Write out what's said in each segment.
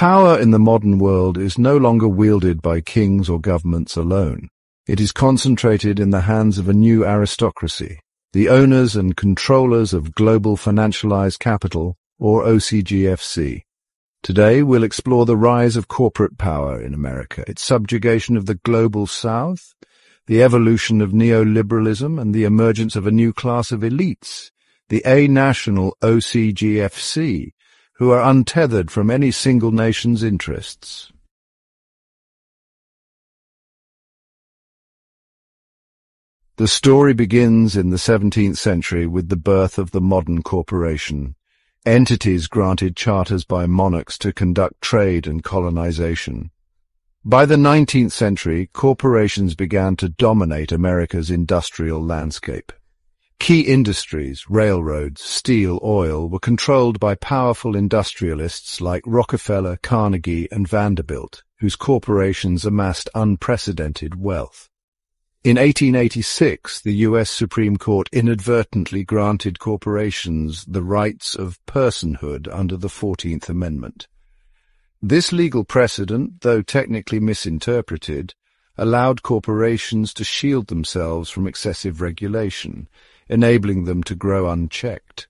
Power in the modern world is no longer wielded by kings or governments alone. It is concentrated in the hands of a new aristocracy, the owners and controllers of global financialized capital, or OCGFC. Today, we'll explore the rise of corporate power in America, its subjugation of the global South, the evolution of neoliberalism, and the emergence of a new class of elites, the a-national OCGFC, who are untethered from any single nation's interests. The story begins in the 17th century with the birth of the modern corporation. Entities granted charters by monarchs to conduct trade and colonization. By the 19th century, corporations began to dominate America's industrial landscape. Key industries, railroads, steel, oil, were controlled by powerful industrialists like Rockefeller, Carnegie, and Vanderbilt, whose corporations amassed unprecedented wealth. In 1886, the U.S. Supreme Court inadvertently granted corporations the rights of personhood under the 14th Amendment. This legal precedent, though technically misinterpreted, allowed corporations to shield themselves from excessive regulation, enabling them to grow unchecked.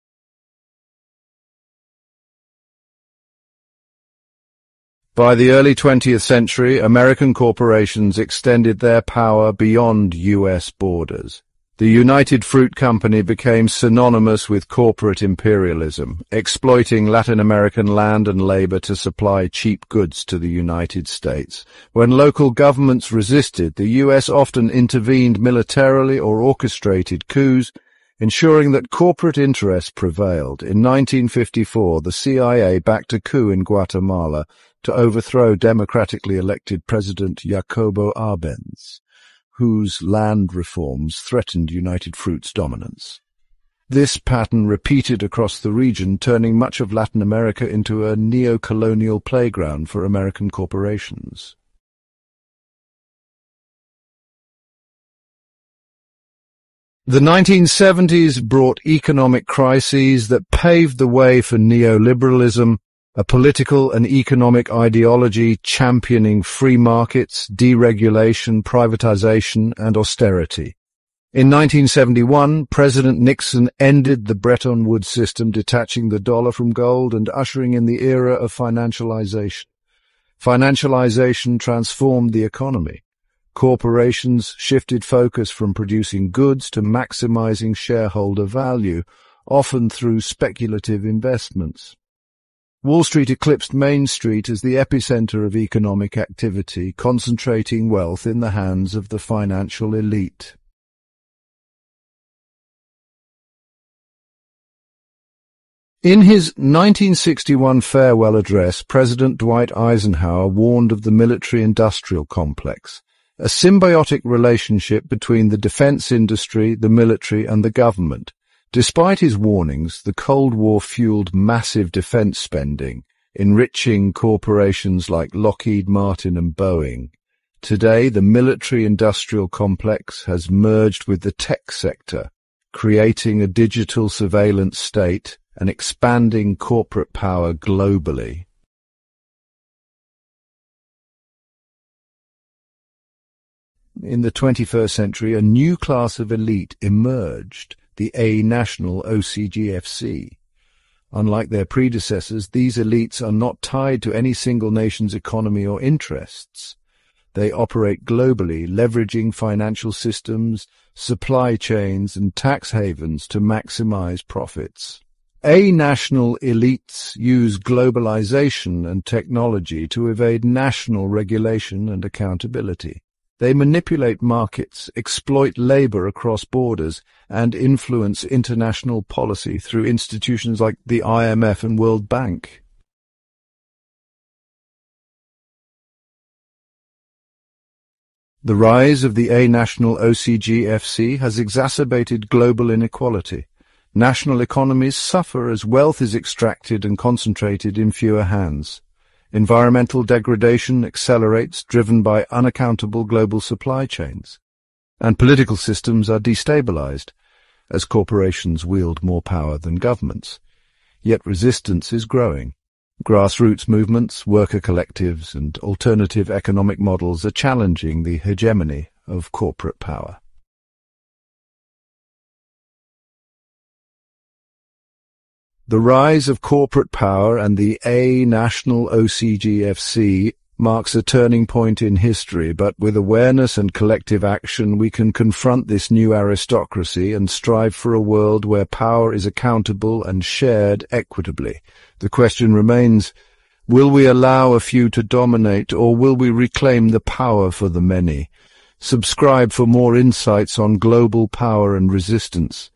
By the early 20th century, American corporations extended their power beyond U.S. borders. The United Fruit Company became synonymous with corporate imperialism, exploiting Latin American land and labor to supply cheap goods to the United States. When local governments resisted, the U.S. often intervened militarily or orchestrated coups, ensuring that corporate interests prevailed. In 1954, the CIA backed a coup in Guatemala to overthrow democratically elected President Jacobo Arbenz, whose land reforms threatened United Fruit's dominance. This pattern repeated across the region, turning much of Latin America into a neo-colonial playground for American corporations. The 1970s brought economic crises that paved the way for neoliberalism, a political and economic ideology championing free markets, deregulation, privatization, and austerity. In 1971, President Nixon ended the Bretton Woods system, detaching the dollar from gold and ushering in the era of financialization. Financialization transformed the economy. Corporations shifted focus from producing goods to maximizing shareholder value, often through speculative investments. Wall Street eclipsed Main Street as the epicenter of economic activity, concentrating wealth in the hands of the financial elite. In his 1961 farewell address, President Dwight Eisenhower warned of the military-industrial complex, a symbiotic relationship between the defense industry, the military, and the government. Despite his warnings, the Cold War fueled massive defense spending, enriching corporations like Lockheed Martin and Boeing. Today, the military-industrial complex has merged with the tech sector, creating a digital surveillance state and expanding corporate power globally. In the 21st century, a new class of elite emerged, the a-national OCGFC. Unlike their predecessors, these elites are not tied to any single nation's economy or interests. They operate globally, leveraging financial systems, supply chains, and tax havens to maximize profits. A-national elites use globalization and technology to evade national regulation and accountability. They manipulate markets, exploit labor across borders, and influence international policy through institutions like the IMF and World Bank. The rise of the a-national OCGFC has exacerbated global inequality. National economies suffer as wealth is extracted and concentrated in fewer hands. Environmental degradation accelerates, driven by unaccountable global supply chains. And political systems are destabilized, as corporations wield more power than governments. Yet resistance is growing. Grassroots movements, worker collectives, and alternative economic models are challenging the hegemony of corporate power. The rise of corporate power and the national OCGFC marks a turning point in history, but with awareness and collective action we can confront this new aristocracy and strive for a world where power is accountable and shared equitably. The question remains, will we allow a few to dominate, or will we reclaim the power for the many? Subscribe for more insights on global power and resistance.